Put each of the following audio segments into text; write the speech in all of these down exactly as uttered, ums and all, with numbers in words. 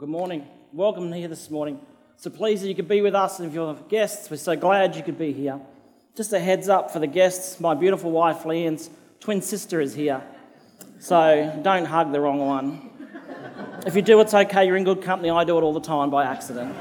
Good morning. Welcome here this morning. So pleased that you could be with us, and if you're guests, we're so glad you could be here. Just a heads up for the guests, my beautiful wife Leanne's twin sister is here, so don't hug the wrong one. If you do, it's okay, you're in good company. I do it all the time by accident.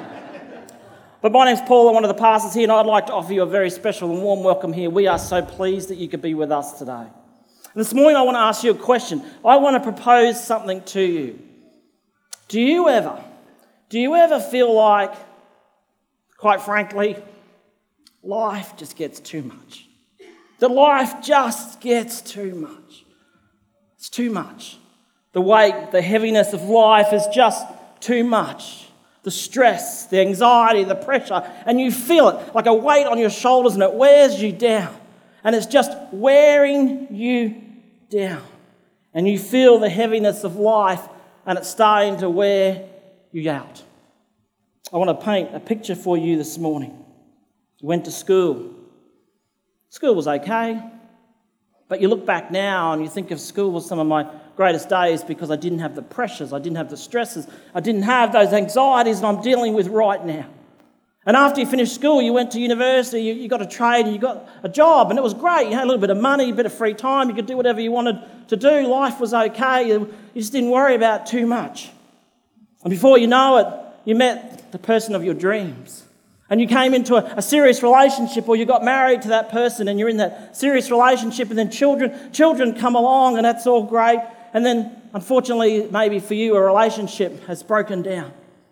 But my name's Paul, I'm one of the pastors here, and I'd like to offer you a very special and warm welcome here. We are so pleased that you could be with us today. And this morning I want to ask you a question. I want to propose something to you. Do you ever, do you ever feel like, quite frankly, life just gets too much? That life just gets too much. It's too much. The weight, the heaviness of life is just too much. The stress, the anxiety, the pressure, and you feel it like a weight on your shoulders and it wears you down. And it's just wearing you down. And you feel the heaviness of life and it's starting to wear you out. I want to paint a picture for you this morning. You went to school. School was okay, but you look back now and you think of school was some of my greatest days because I didn't have the pressures, I didn't have the stresses, I didn't have those anxieties that I'm dealing with right now. And after you finished school, you went to university, you, you got a trade and you got a job, and it was great. You had a little bit of money, a bit of free time, you could do whatever you wanted to do. Life was okay, you just didn't worry about too much. And before you know it, you met the person of your dreams. And you came into a, a serious relationship, or you got married to that person and you're in that serious relationship, and then children, children come along and that's all great. And then, unfortunately, maybe for you, a relationship has broken down.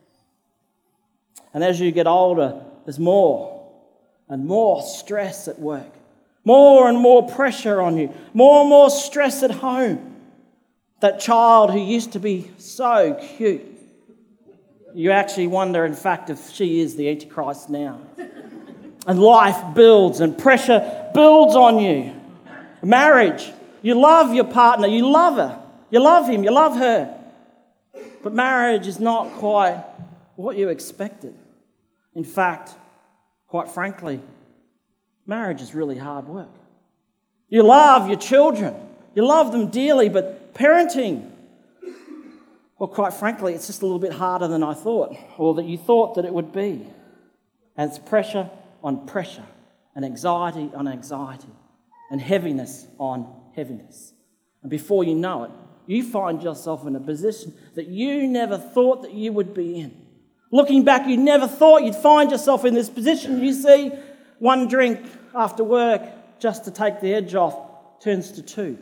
And as you get older, there's more and more stress at work, more and more pressure on you, more and more stress at home. That child who used to be so cute, you actually wonder, in fact, if she is the Antichrist now. And life builds and pressure builds on you. Marriage, you love your partner, you love her, you love him, you love her. But marriage is not quite what you expected. In fact, quite frankly, marriage is really hard work. You love your children, you love them dearly, but parenting, well, quite frankly, it's just a little bit harder than I thought, or that you thought that it would be. And it's pressure on pressure, and anxiety on anxiety, and heaviness on heaviness. And before you know it, you find yourself in a position that you never thought that you would be in. Looking back, you never thought you'd find yourself in this position. You see, one drink after work just to take the edge off turns to two.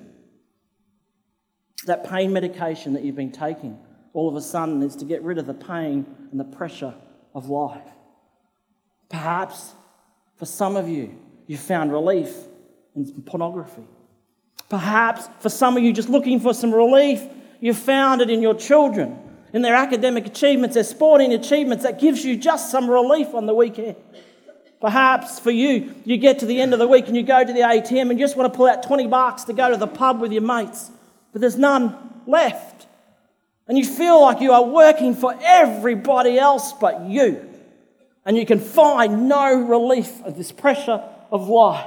That pain medication that you've been taking all of a sudden is to get rid of the pain and the pressure of life. Perhaps for some of you, you found relief in pornography. Perhaps for some of you, just looking for some relief, you found it in your children, in their academic achievements, their sporting achievements, that gives you just some relief on the weekend. Perhaps for you, you get to the end of the week and you go to the A T M and you just want to pull out twenty bucks to go to the pub with your mates, but there's none left. And you feel like you are working for everybody else but you. And you can find no relief of this pressure of life.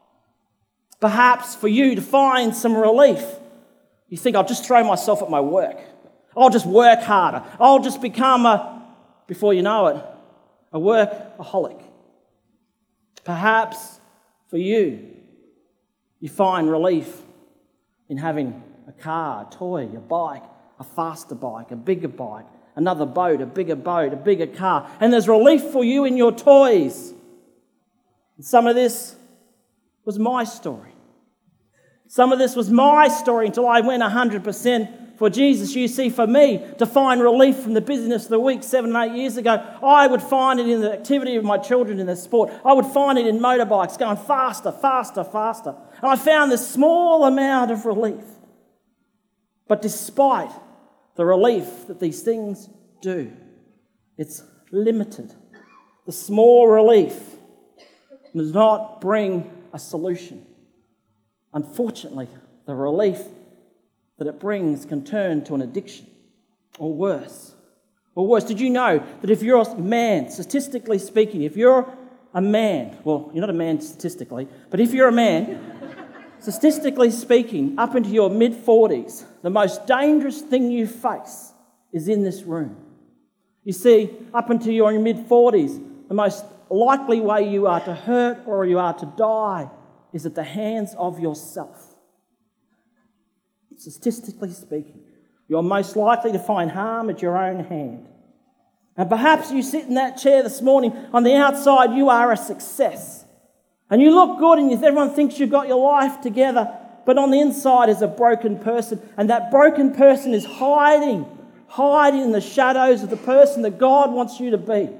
Perhaps for you to find some relief, you think, I'll just throw myself at my work. I'll just work harder. I'll just become a, before you know it, a workaholic. Perhaps for you, you find relief in having a car, a toy, a bike, a faster bike, a bigger bike, another boat, a bigger boat, a bigger car. And there's relief for you in your toys. And some of this was my story. Some of this was my story until I went one hundred percent for Jesus. You see, for me, to find relief from the busyness of the week seven, eight years ago, I would find it in the activity of my children in their sport. I would find it in motorbikes going faster, faster, faster. And I found this small amount of relief. But despite the relief that these things do, it's limited. The small relief does not bring a solution. Unfortunately, the relief that it brings can turn to an addiction, or worse. Or worse, did you know that if you're a man, statistically speaking, if you're a man, well, you're not a man statistically, but if you're a man, statistically speaking, up into your mid-forties, the most dangerous thing you face is in this room. You see, up until you're in your mid-forties, the most likely way you are to hurt or you are to die is at the hands of yourself. Statistically speaking, you're most likely to find harm at your own hand. And perhaps you sit in that chair this morning, on the outside you are a success. And you look good and everyone thinks you've got your life together, but on the inside is a broken person. And that broken person is hiding, hiding in the shadows of the person that God wants you to be.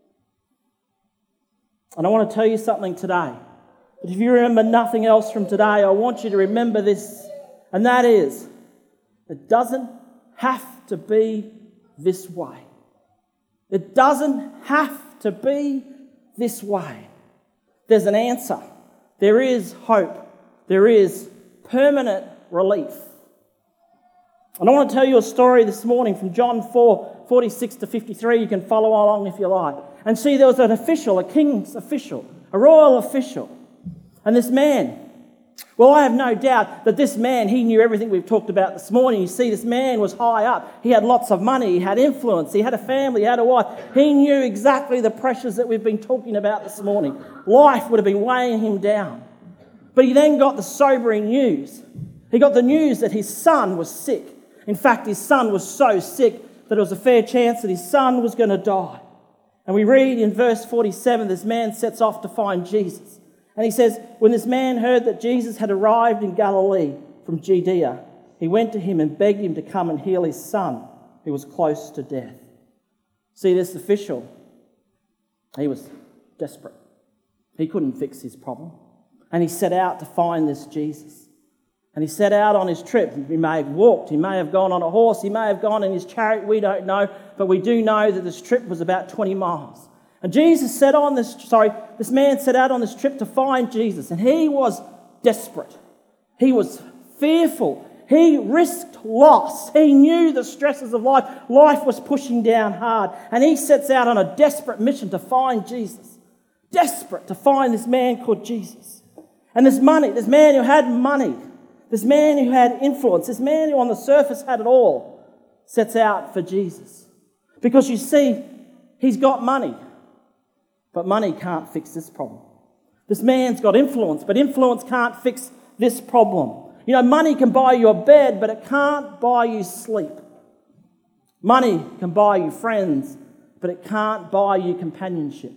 And I want to tell you something today. But if you remember nothing else from today, I want you to remember this. And that is, it doesn't have to be this way. It doesn't have to be this way. There's an answer. There is hope. There is permanent relief. And I want to tell you a story this morning from John four, forty-six to fifty-three. You can follow along if you like. And see, there was an official, a king's official, a royal official. And this man, well, I have no doubt that this man, he knew everything we've talked about this morning. You see, this man was high up. He had lots of money. He had influence. He had a family. He had a wife. He knew exactly the pressures that we've been talking about this morning. Life would have been weighing him down. But he then got the sobering news. He got the news that his son was sick. In fact, his son was so sick that there was a fair chance that his son was going to die. And we read in verse forty-seven, this man sets off to find Jesus. And he says, when this man heard that Jesus had arrived in Galilee from Judea, he went to him and begged him to come and heal his son, who was close to death. See, this official, he was desperate. He couldn't fix his problem. And he set out to find this Jesus. And he set out on his trip. He may have walked, he may have gone on a horse, he may have gone in his chariot, we don't know. But we do know that this trip was about twenty miles. And Jesus set on this, sorry, this man set out on this trip to find Jesus. And he was desperate. He was fearful. He risked loss. He knew the stresses of life. Life was pushing down hard. And he sets out on a desperate mission to find Jesus. Desperate to find this man called Jesus. And this money, this man who had money, this man who had influence, this man who on the surface had it all, sets out for Jesus. Because you see, he's got money. But money can't fix this problem. This man's got influence, but influence can't fix this problem. You know, money can buy you a bed, but it can't buy you sleep. Money can buy you friends, but it can't buy you companionship.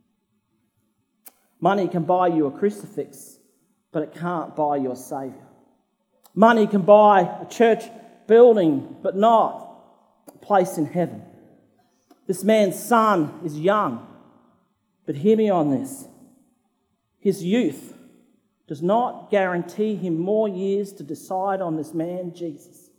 Money can buy you a crucifix, but it can't buy you a Saviour. Money can buy a church building, but not a place in heaven. This man's son is young. But hear me on this. His youth does not guarantee him more years to decide on this man, Jesus.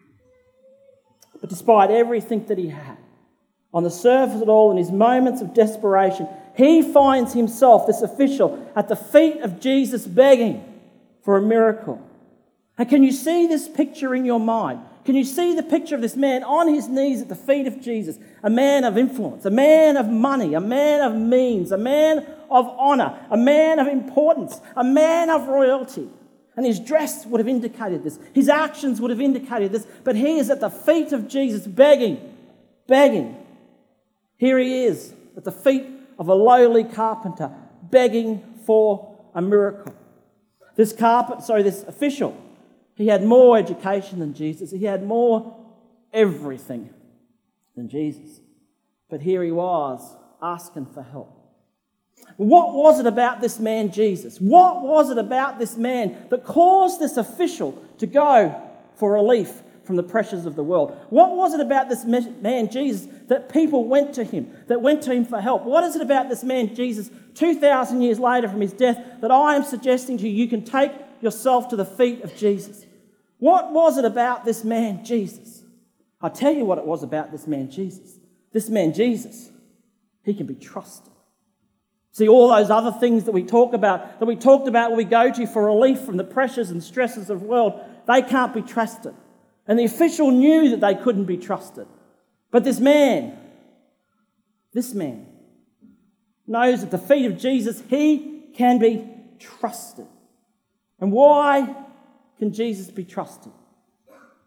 But despite everything that he had, on the surface of it all, in his moments of desperation, he finds himself, this official, at the feet of Jesus begging for a miracle. And can you see this picture in your mind? Can you see the picture of this man on his knees at the feet of Jesus? A man of influence, a man of money, a man of means, a man of honour, a man of importance, a man of royalty. And his dress would have indicated this. His actions would have indicated this. But he is at the feet of Jesus begging, begging. Here he is at the feet of a lowly carpenter begging for a miracle. This carpenter, sorry, this official, he had more education than Jesus. He had more everything than Jesus. But here he was asking for help. What was it about this man, Jesus? What was it about this man that caused this official to go for relief from the pressures of the world? What was it about this man, Jesus, that people went to him, that went to him for help? What is it about this man, Jesus, two thousand years later from his death, that I am suggesting to you, you can take yourself to the feet of Jesus? What was it about this man, Jesus? I'll tell you what it was about this man, Jesus. This man, Jesus, he can be trusted. See, all those other things that we talk about, that we talked about when we go to for relief from the pressures and stresses of the world, they can't be trusted. And the official knew that they couldn't be trusted. But this man, this man knows at the feet of Jesus, he can be trusted. And why can Jesus be trusted?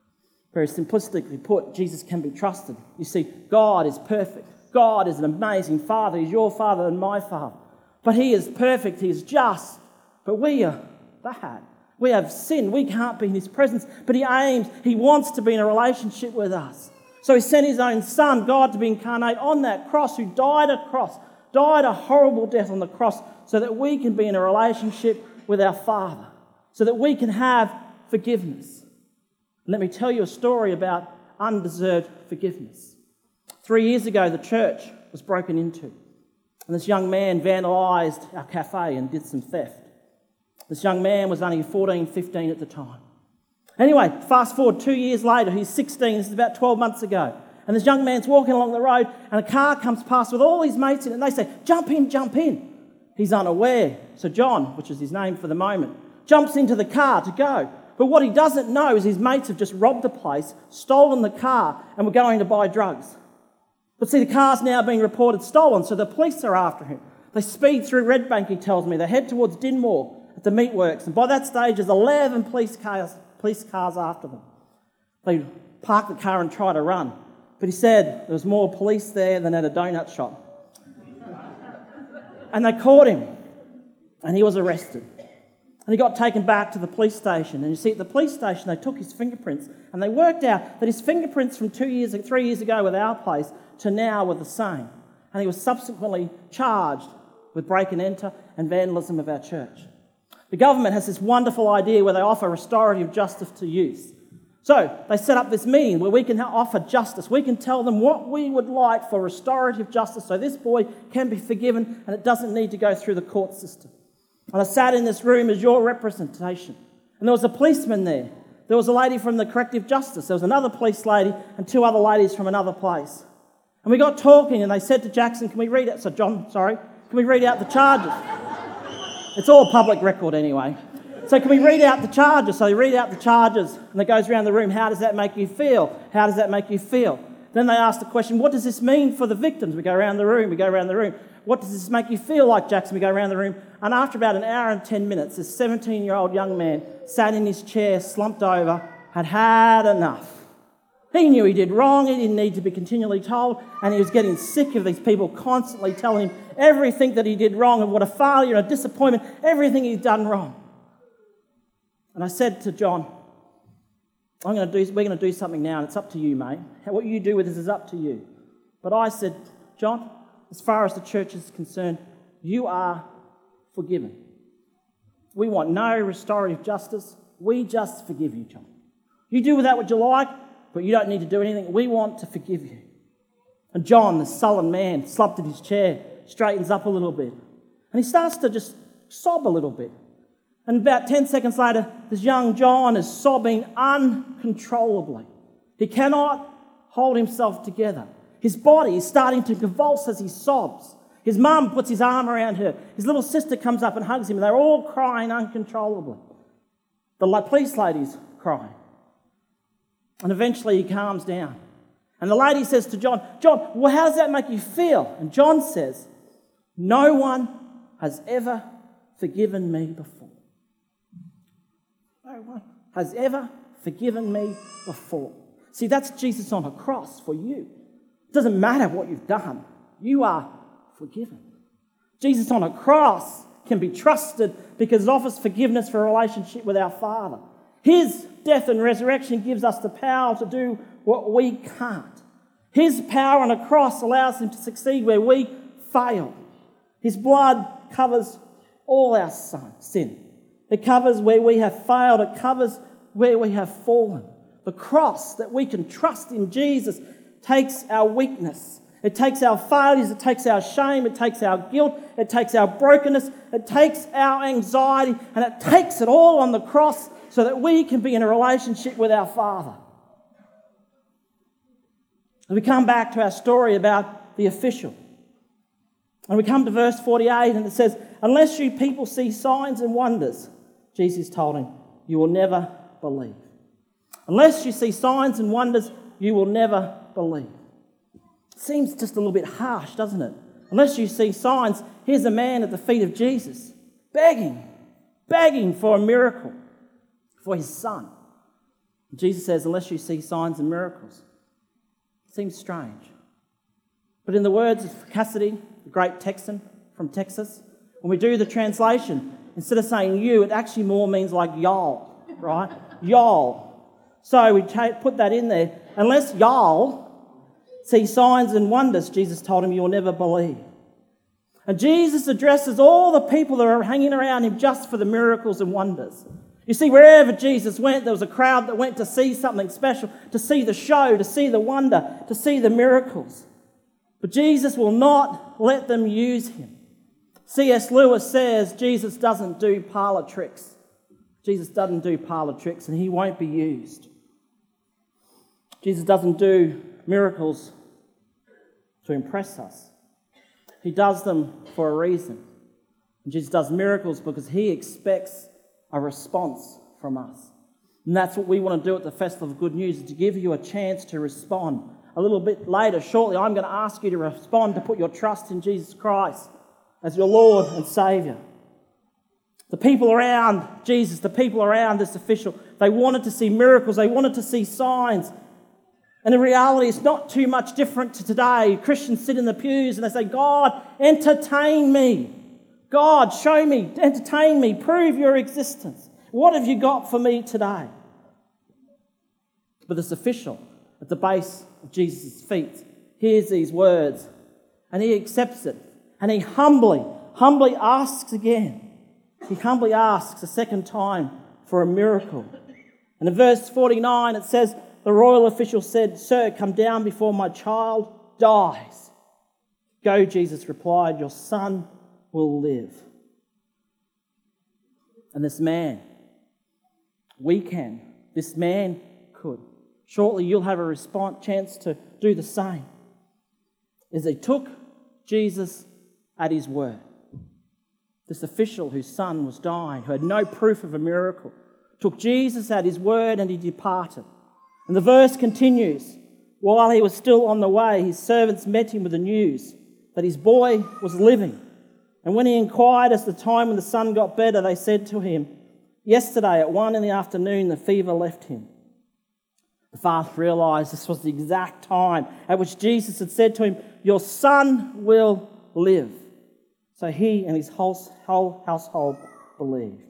Very simplistically put, Jesus can be trusted. You see, God is perfect. God is an amazing Father. He's your Father and my Father. But He is perfect. He is just. But we are bad. We have sin. We can't be in His presence. But He aims, He wants to be in a relationship with us. So He sent His own Son, God, to be incarnate on that cross, who died a cross, died a horrible death on the cross, so that we can be in a relationship with our Father, so that we can have forgiveness. Let me tell you a story about undeserved forgiveness. Three years ago, the church was broken into, and this young man vandalised our cafe and did some theft. This young man was only fourteen, fifteen at the time. Anyway, fast forward two years later, he's sixteen, this is about twelve months ago, and this young man's walking along the road, and a car comes past with all his mates in it, and they say, "Jump in, jump in." He's unaware. So John, which is his name for the moment, jumps into the car to go. But what he doesn't know is his mates have just robbed the place, stolen the car, and were going to buy drugs. But see, the car's now being reported stolen, so the police are after him. They speed through Redbank, he tells me. They head towards Dinmore at the meatworks, and by that stage there's eleven police cars, police cars after them. They park the car and try to run. But he said there was more police there than at a donut shop. And they caught him, and he was arrested. And he got taken back to the police station. And you see, at the police station, they took his fingerprints, and they worked out that his fingerprints from two years, three years ago with our place to now were the same. And he was subsequently charged with break and enter and vandalism of our church. The government has this wonderful idea where they offer restorative justice to youth. So they set up this meeting where we can offer justice. We can tell them what we would like for restorative justice so this boy can be forgiven and it doesn't need to go through the court system. And I sat in this room as your representation. And there was a policeman there. There was a lady from the corrective justice. There was another police lady and two other ladies from another place. And we got talking and they said to Jackson, can we read out, so John, sorry, can we read out the charges? It's all public record anyway. So can we read out the charges? So they read out the charges and it goes around the room. How does that make you feel? How does that make you feel? Then they ask the question, what does this mean for the victims? We go around the room, we go around the room. What does this make you feel like, Jackson? We go around the room. And after about an hour and ten minutes, this seventeen-year-old young man sat in his chair, slumped over, had had enough. He knew he did wrong, he didn't need to be continually told, and he was getting sick of these people constantly telling him everything that he did wrong and what a failure and a disappointment, everything he'd done wrong. And I said to John, I'm going to do, we're going to do something now, and it's up to you, mate. What you do with this is up to you. But I said, John, as far as the church is concerned, you are forgiven. We want no restorative justice. We just forgive you, John. You do with that what you like, but you don't need to do anything. We want to forgive you. And John, the sullen man, slumped in his chair, straightens up a little bit. And he starts to just sob a little bit. And about ten seconds later, this young John is sobbing uncontrollably. He cannot hold himself together. His body is starting to convulse as he sobs. His mum puts his arm around her. His little sister comes up and hugs him, and they're all crying uncontrollably. The police lady's crying. And eventually he calms down. And the lady says to John, John, well, how does that make you feel? And John says, no one has ever forgiven me before. No one has ever forgiven me before. See, that's Jesus on a cross for you. It doesn't matter what you've done. You are forgiven. Jesus on a cross can be trusted because it offers forgiveness for a relationship with our Father. His death and resurrection gives us the power to do what we can't. His power on a cross allows him to succeed where we fail. His blood covers all our sin. It covers where we have failed. It covers where we have fallen. The cross that we can trust in Jesus takes our weakness. It takes our failures. It takes our shame. It takes our guilt. It takes our brokenness. It takes our anxiety. And it takes it all on the cross so that we can be in a relationship with our Father. And we come back to our story about the official. And we come to verse forty-eight and it says, unless you people see signs and wonders, Jesus told him, you will never believe. Unless you see signs and wonders, you will never believe. Seems just a little bit harsh, doesn't it? Unless you see signs, here's a man at the feet of Jesus, begging, begging for a miracle for his son. Jesus says, unless you see signs and miracles. Seems strange. But in the words of Cassidy, the great Texan from Texas, when we do the translation, instead of saying you, it actually more means like y'all, right? Y'all. So we ta- put that in there. Unless y'all see signs and wonders, Jesus told him, you'll never believe. And Jesus addresses all the people that are hanging around him just for the miracles and wonders. You see, wherever Jesus went, there was a crowd that went to see something special, to see the show, to see the wonder, to see the miracles. But Jesus will not let them use him. C S Lewis says Jesus doesn't do parlour tricks. Jesus doesn't do parlour tricks, and he won't be used. Jesus doesn't do miracles to impress us. He does them for a reason. And Jesus does miracles because he expects a response from us. And that's what we want to do at the Festival of Good News, is to give you a chance to respond. A little bit later, shortly, I'm going to ask you to respond, to put your trust in Jesus Christ as your Lord and Saviour. The people around Jesus, the people around this official, they wanted to see miracles, they wanted to see signs. And in reality, it's not too much different to today. Christians sit in the pews and they say, God, entertain me. God, show me, entertain me, prove your existence. What have you got for me today? But this official at the base of Jesus' feet hears these words and he accepts it. And he humbly, humbly asks again. He humbly asks a second time for a miracle. And in verse forty-nine it says, the royal official said, Sir, come down before my child dies. Go, Jesus replied, your son will live. And this man, we can, this man could. Shortly you'll have a response, chance to do the same. As they took Jesus at his word. This official whose son was dying, who had no proof of a miracle, took Jesus at his word and he departed. And the verse continues, while he was still on the way, his servants met him with the news that his boy was living. And when he inquired as to the time when the son got better, they said to him, yesterday at one in the afternoon the fever left him. The father realised this was the exact time at which Jesus had said to him, your son will live. So he and his whole, whole household believed.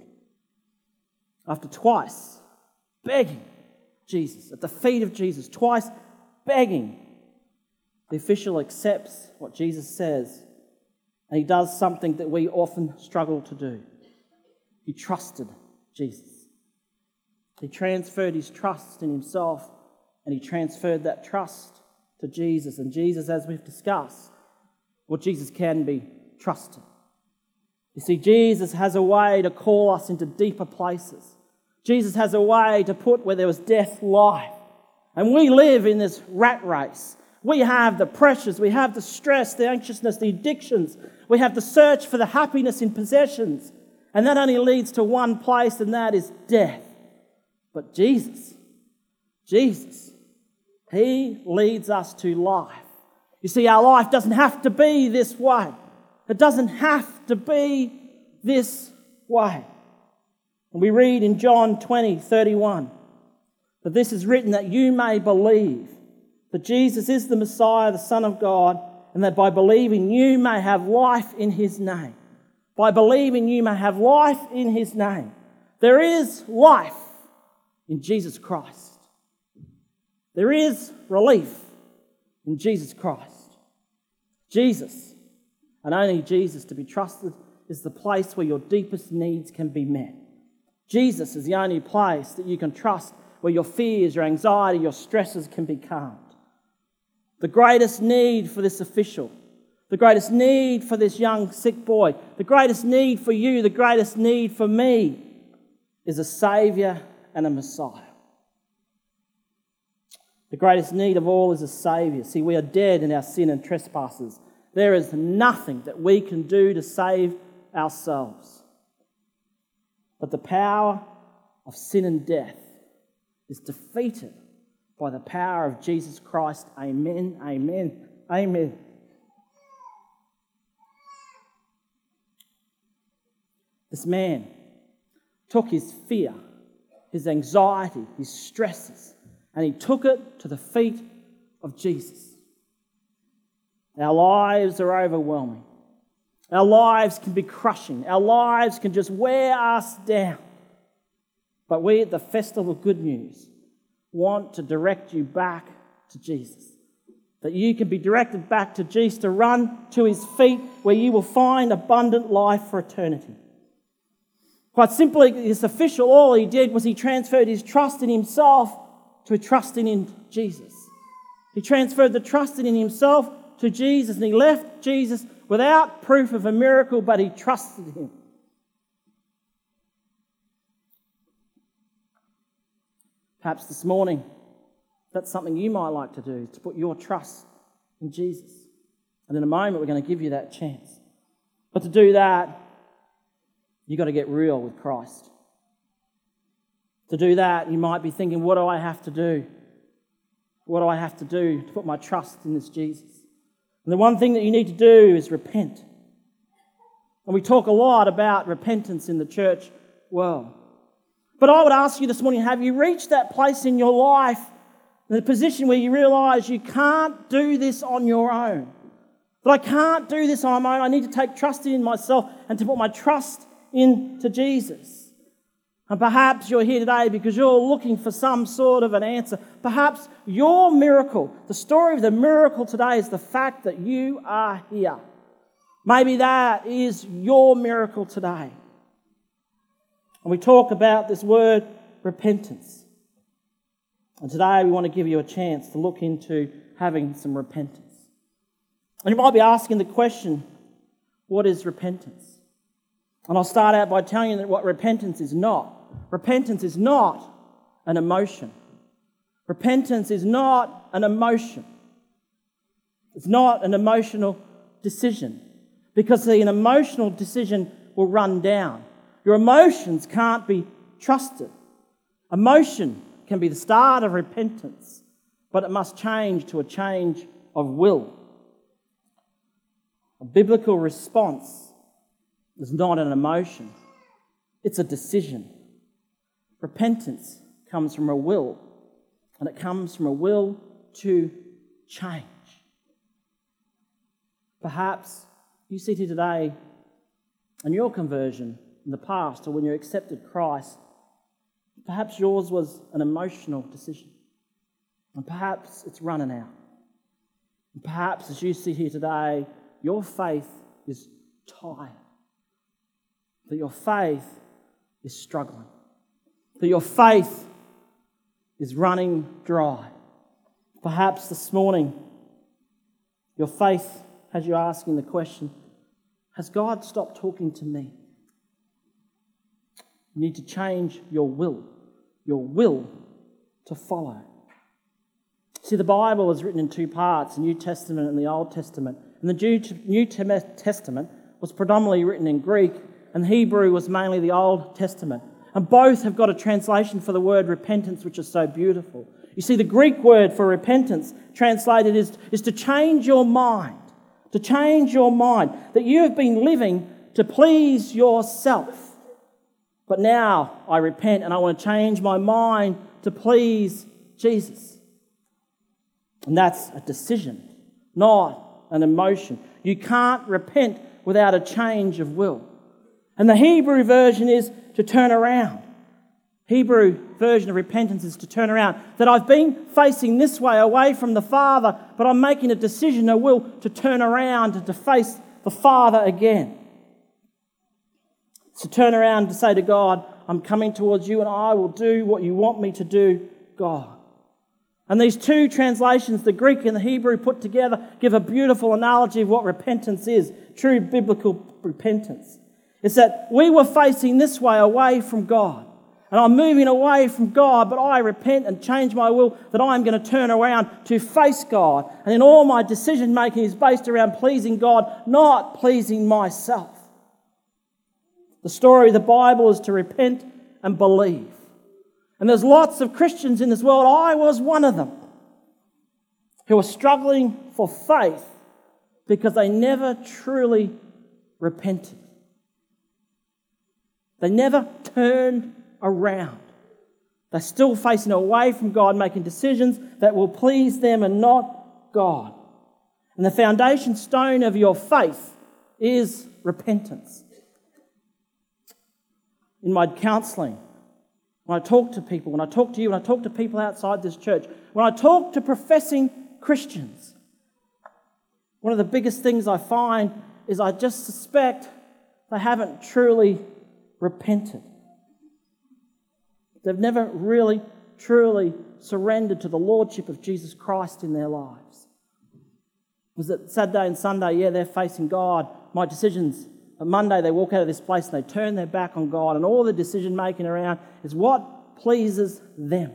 After twice begging Jesus, at the feet of Jesus, twice begging, the official accepts what Jesus says, and he does something that we often struggle to do. He trusted Jesus. He transferred his trust in himself, and he transferred that trust to Jesus. And Jesus, as we've discussed, well, Jesus can be trusted. You see, Jesus has a way to call us into deeper places. Jesus has a way to put where there was death, life. And we live in this rat race. We have the pressures, we have the stress, the anxiousness, the addictions. We have the search for the happiness in possessions. And that only leads to one place, and that is death. But Jesus, Jesus, he leads us to life. You see, our life doesn't have to be this way. It doesn't have to be this way. And we read in John twenty, thirty-one, that this is written that you may believe that Jesus is the Messiah, the Son of God, and that by believing you may have life in his name. By believing you may have life in his name. There is life in Jesus Christ. There is relief in Jesus Christ. Jesus, and only Jesus to be trusted, is the place where your deepest needs can be met. Jesus is the only place that you can trust where your fears, your anxiety, your stresses can be calmed. The greatest need for this official, the greatest need for this young sick boy, the greatest need for you, the greatest need for me is a Saviour and a Messiah. The greatest need of all is a Saviour. See, we are dead in our sin and trespasses. There is nothing that we can do to save ourselves. But the power of sin and death is defeated by the power of Jesus Christ. Amen, amen, amen. This man took his fear his anxiety, his stresses, and he took it to the feet of Jesus. Our lives are overwhelming. Our lives can be crushing. Our lives can just wear us down. But we at the Festival of Good News want to direct you back to Jesus. That you can be directed back to Jesus, to run to his feet where you will find abundant life for eternity. Quite simply, this official, all he did was he transferred his trust in himself to trusting in Jesus. He transferred the trust in himself to Jesus, and he left Jesus without proof of a miracle, but he trusted him. Perhaps this morning, that's something you might like to do, to put your trust in Jesus. And in a moment, we're going to give you that chance. But to do that, you've got to get real with Christ. To do that, you might be thinking, what do I have to do? What do I have to do to put my trust in this Jesus? And the one thing that you need to do is repent. And we talk a lot about repentance in the church world. But I would ask you this morning, have you reached that place in your life, in the position where you realise you can't do this on your own? That I can't do this on my own. I need to take trust in myself and to put my trust into Jesus. And perhaps you're here today because you're looking for some sort of an answer. Perhaps your miracle, the story of the miracle today is the fact that you are here. Maybe that is your miracle today. And we talk about this word repentance. And today we want to give you a chance to look into having some repentance. And you might be asking the question, what is repentance? And I'll start out by telling you that what repentance is not. Repentance is not an emotion. Repentance is not an emotion. It's not an emotional decision. Because see, an emotional decision will run down. Your emotions can't be trusted. Emotion can be the start of repentance, but it must change to a change of will. A biblical response is not an emotion. It's a decision. Repentance comes from a will, and it comes from a will to change. Perhaps you sit here today and your conversion in the past, or when you accepted Christ, perhaps yours was an emotional decision. And perhaps it's running out. And perhaps as you sit here today, your faith is tired. That your faith is struggling. That your faith is running dry. Perhaps this morning, your faith has you asking the question, has God stopped talking to me? You need to change your will, your will to follow. See, the Bible is written in two parts, the New Testament and the Old Testament. And the New Testament was predominantly written in Greek, and Hebrew was mainly the Old Testament. And both have got a translation for the word repentance, which is so beautiful. You see, the Greek word for repentance translated is, is to change your mind. To change your mind. That you have been living to please yourself. But now I repent and I want to change my mind to please Jesus. And that's a decision, not an emotion. You can't repent without a change of will. And the Hebrew version is to turn around. Hebrew version of repentance is to turn around. That I've been facing this way, away from the Father, but I'm making a decision, a will, to turn around and to face the Father again. It's to turn around to say to God, I'm coming towards you and I will do what you want me to do, God. And these two translations, the Greek and the Hebrew put together, give a beautiful analogy of what repentance is, true biblical repentance. It's that we were facing this way, away from God. And I'm moving away from God, but I repent and change my will that I'm going to turn around to face God. And in all my decision making is based around pleasing God, not pleasing myself. The story of the Bible is to repent and believe. And there's lots of Christians in this world, I was one of them, who are struggling for faith because they never truly repented. They never turned around. They're still facing away from God, making decisions that will please them and not God. And the foundation stone of your faith is repentance. In my counselling, when I talk to people, when I talk to you, when I talk to people outside this church, when I talk to professing Christians, one of the biggest things I find is I just suspect they haven't truly repented. They've never really, truly surrendered to the Lordship of Jesus Christ in their lives. Was it Saturday and Sunday? Yeah, they're facing God. My decisions. On Monday, they walk out of this place and they turn their back on God, and all the decision making around is what pleases them.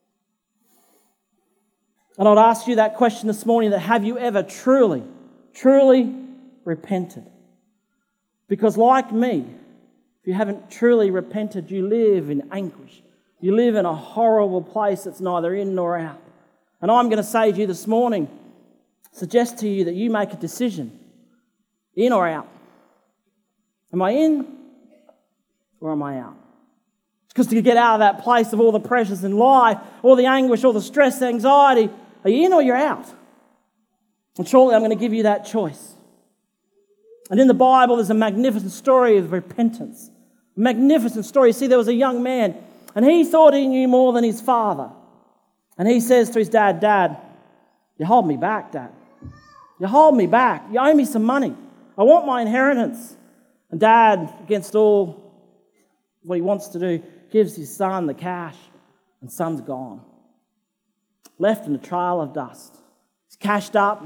And I'd ask you that question this morning, that have you ever truly, truly repented? Because like me, if you haven't truly repented, you live in anguish. You live in a horrible place that's neither in nor out. And I'm going to say to you this morning, suggest to you that you make a decision, in or out. Am I in or am I out? Because to get out of that place of all the pressures in life, all the anguish, all the stress, the anxiety, are you in or you're out? And surely I'm going to give you that choice. And in the Bible, there's a magnificent story of repentance. Magnificent story. You see, there was a young man, and he thought he knew more than his father. And he says to his dad, Dad, you hold me back, Dad. You hold me back. You owe me some money. I want my inheritance. And Dad, against all what he wants to do, gives his son the cash, and son's gone. Left in a trail of dust. He's cashed up,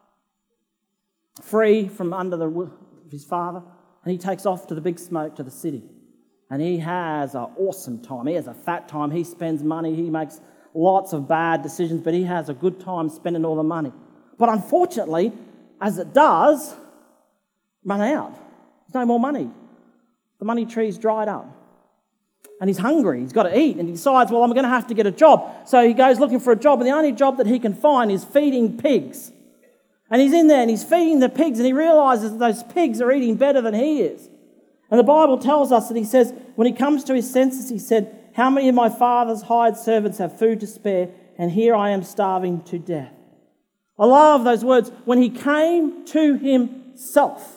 free from under the of his father, and he takes off to the big smoke, to the city. And he has an awesome time. He has a fat time. He spends money. He makes lots of bad decisions, but he has a good time spending all the money. But unfortunately, as it does, run out. There's no more money. The money tree's dried up. And he's hungry. He's got to eat. And he decides, well, I'm going to have to get a job. So he goes looking for a job, and the only job that he can find is feeding pigs. And he's in there and he's feeding the pigs, and he realises that those pigs are eating better than he is. And the Bible tells us that he says, when he comes to his senses, he said, how many of my father's hired servants have food to spare, and here I am starving to death? I love those words. When he came to himself.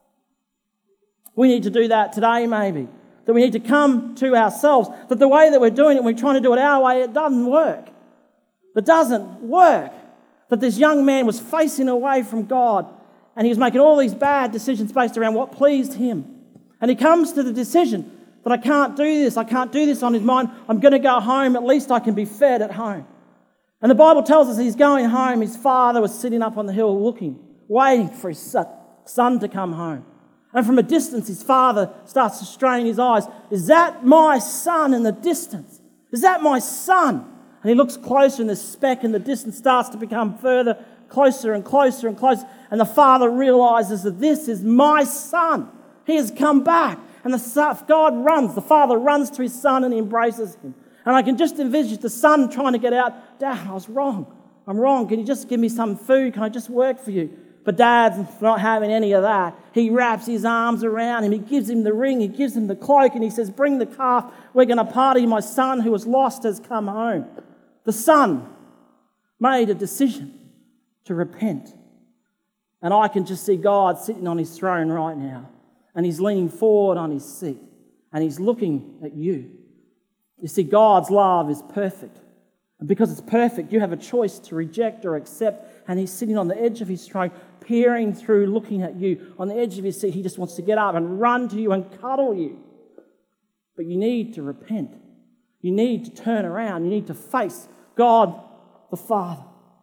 We need to do that today, maybe. That we need to come to ourselves. That the way that we're doing it, we're trying to do it our way, it doesn't work. It doesn't work. That this young man was facing away from God, and he was making all these bad decisions based around what pleased him. And he comes to the decision that I can't do this, I can't do this on his mind, I'm going to go home, at least I can be fed at home. And the Bible tells us he's going home, his father was sitting up on the hill looking, waiting for his son to come home. And from a distance, his father starts to strain his eyes. Is that my son in the distance? Is that my son? And he looks closer, and the speck in the distance starts to become further, closer and closer and closer. And the father realizes that this is my son. He has come back. And the son, God runs, the father runs to his son and he embraces him. And I can just envisage the son trying to get out. Dad, I was wrong. I'm wrong. Can you just give me some food? Can I just work for you? But Dad's not having any of that. He wraps his arms around him. He gives him the ring. He gives him the cloak. And he says, bring the calf. We're going to party. My son who was lost has come home. The son made a decision to repent. And I can just see God sitting on his throne right now. And he's leaning forward on his seat. And he's looking at you. You see, God's love is perfect. And because it's perfect, you have a choice to reject or accept. And he's sitting on the edge of his throne, peering through, looking at you. On the edge of his seat, he just wants to get up and run to you and cuddle you. But you need to repent. You need to turn around. You need to face God the Father.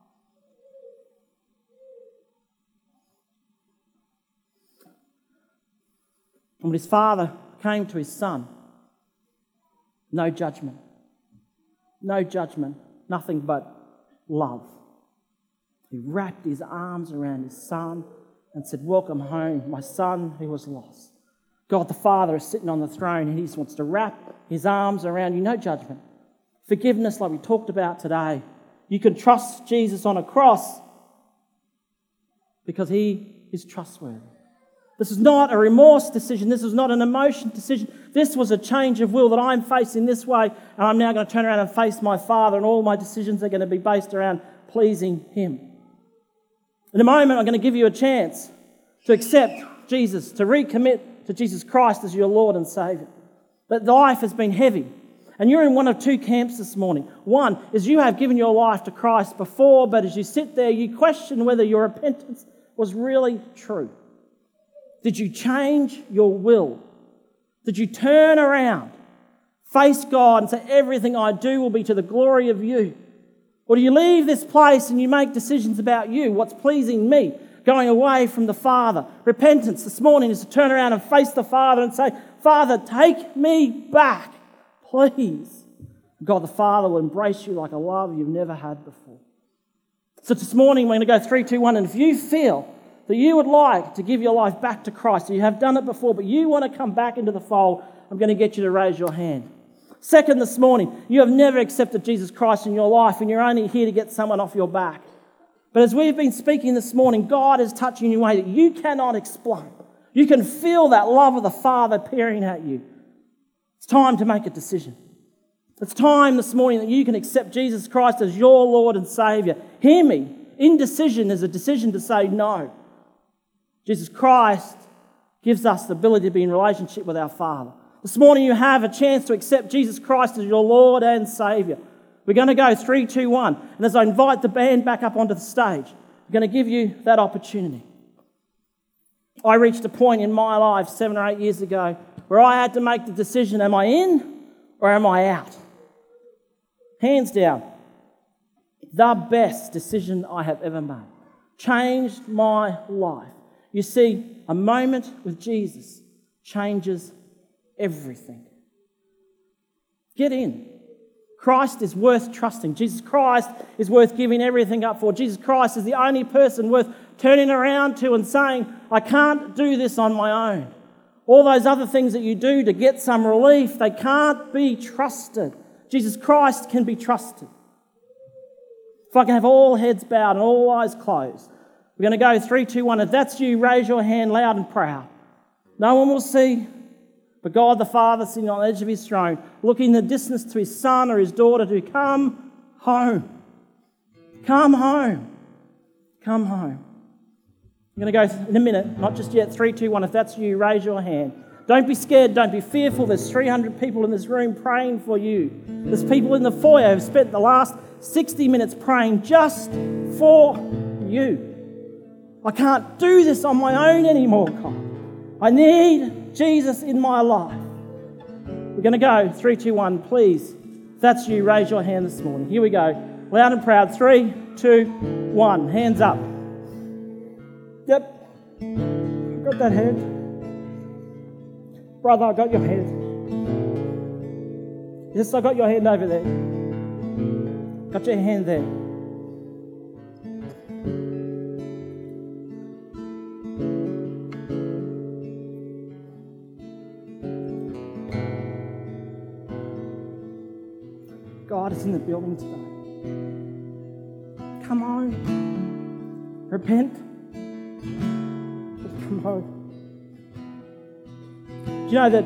And when his father came to his son, no judgment. No judgment. Nothing but love. He wrapped his arms around his son and said, welcome home, my son who was lost. God the Father is sitting on the throne, and he just wants to wrap his arms around you. No judgment. Forgiveness, like we talked about today. You can trust Jesus on a cross because he is trustworthy. This is not a remorse decision. This is not an emotion decision. This was a change of will that I'm facing this way, and I'm now going to turn around and face my Father, and all my decisions are going to be based around pleasing Him. In a moment, I'm going to give you a chance to accept Jesus, to recommit to Jesus Christ as your Lord and Saviour. But life has been heavy, and you're in one of two camps this morning. One is you have given your life to Christ before, but as you sit there, you question whether your repentance was really true. Did you change your will? Did you turn around, face God and say, everything I do will be to the glory of you? Or do you leave this place and you make decisions about you, what's pleasing me, going away from the Father? Repentance this morning is to turn around and face the Father and say, Father, take me back, please. God the Father will embrace you like a love you've never had before. So this morning we're going to go three, two, one, and if you feel that you would like to give your life back to Christ, you have done it before, but you want to come back into the fold, I'm going to get you to raise your hand. Second, this morning, you have never accepted Jesus Christ in your life, and you're only here to get someone off your back. But as we've been speaking this morning, God is touching you in a way that you cannot explain. You can feel that love of the Father peering at you. It's time to make a decision. It's time this morning that you can accept Jesus Christ as your Lord and Saviour. Hear me. Indecision is a decision to say no. Jesus Christ gives us the ability to be in relationship with our Father. This morning you have a chance to accept Jesus Christ as your Lord and Saviour. We're going to go three, two, one. And as I invite the band back up onto the stage, I'm going to give you that opportunity. I reached a point in my life seven or eight years ago where I had to make the decision, am I in or am I out? Hands down, the best decision I have ever made. Changed my life. You see, a moment with Jesus changes everything. Get in. Christ is worth trusting. Jesus Christ is worth giving everything up for. Jesus Christ is the only person worth turning around to and saying, I can't do this on my own. All those other things that you do to get some relief, they can't be trusted. Jesus Christ can be trusted. If I can have all heads bowed and all eyes closed, we're going to go three, two, one. If that's you, raise your hand loud and proud. No one will see, but God the Father sitting on the edge of His throne, looking in the distance to His son or His daughter to come home. Come home. Come home. I'm going to go in a minute, not just yet. Three, two, one. If that's you, raise your hand. Don't be scared. Don't be fearful. There's three hundred people in this room praying for you. There's people in the foyer who've spent the last sixty minutes praying just for you. I can't do this on my own anymore, God. I need Jesus in my life. We're going to go. Three, two, one. Please, if that's you, raise your hand this morning. Here we go. Loud and proud. Three, two, one. Hands up. Yep. Got that hand. Brother, I got your hand. Yes, I got your hand over there. Got your hand there. God is in the building today. Come on. Repent. Come home. Do you know that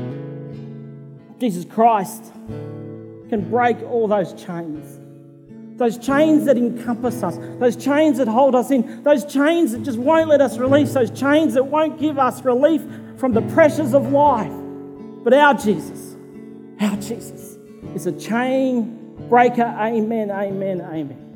Jesus Christ can break all those chains? Those chains that encompass us, those chains that hold us in, those chains that just won't let us release, those chains that won't give us relief from the pressures of life. But our Jesus, our Jesus is a chain breaker. Amen, amen, amen.